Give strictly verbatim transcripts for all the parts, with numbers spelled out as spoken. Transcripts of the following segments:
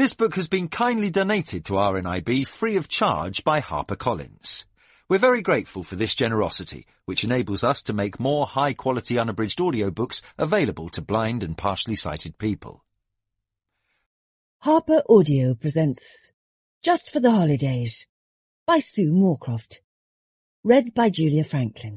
This book has been kindly donated to R N I B free of charge by HarperCollins. We're very grateful for this generosity, which enables us to make more high-quality unabridged audiobooks available to blind and partially sighted people. Harper Audio presents Just for the Holidays by Sue Moorcroft. Read by Julia Franklin.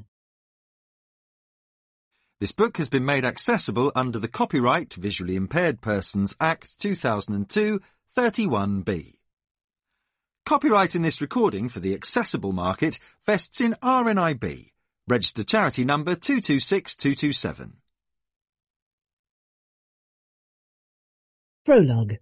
This book has been made accessible under the Copyright Visually Impaired Persons Act two thousand two, thirty-one B. Copyright in this recording for the accessible market vests in R N I B, registered charity number two two six two two seven. Prologue.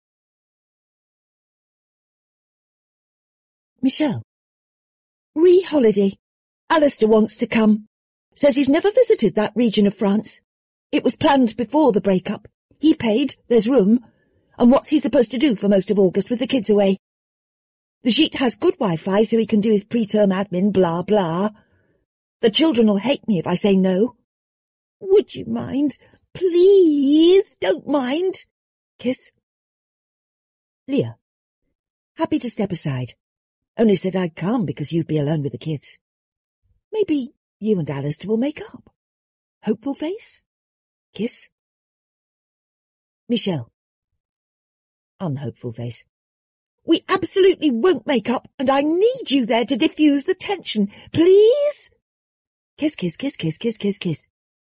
Michelle. Re-holiday. Alistair wants to come. Says he's never visited that region of France. It was planned before the break-up. He paid, there's room. And what's he supposed to do for most of August with the kids away? The Gite has good Wi-Fi so he can do his pre-term admin, blah, blah. The children will hate me if I say no. Would you mind? Please, don't mind. Kiss. Leah. Happy to step aside. Only said I'd come because you'd be alone with the kids. Maybe you and Alistair will make up. Hopeful face. Kiss. Michelle. Unhopeful face. We absolutely won't make up, and I need you there to diffuse the tension. Please? Kiss, kiss, kiss, kiss, kiss, kiss, kiss.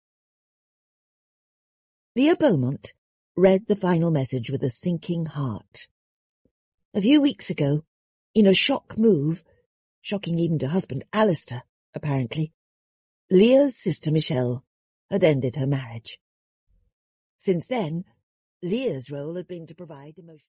Leah Beaumont read the final message with a sinking heart. A few weeks ago, in a shock move, shocking even to husband Alistair, apparently, Leah's sister Michelle had ended her marriage. Since then, Leah's role had been to provide emotional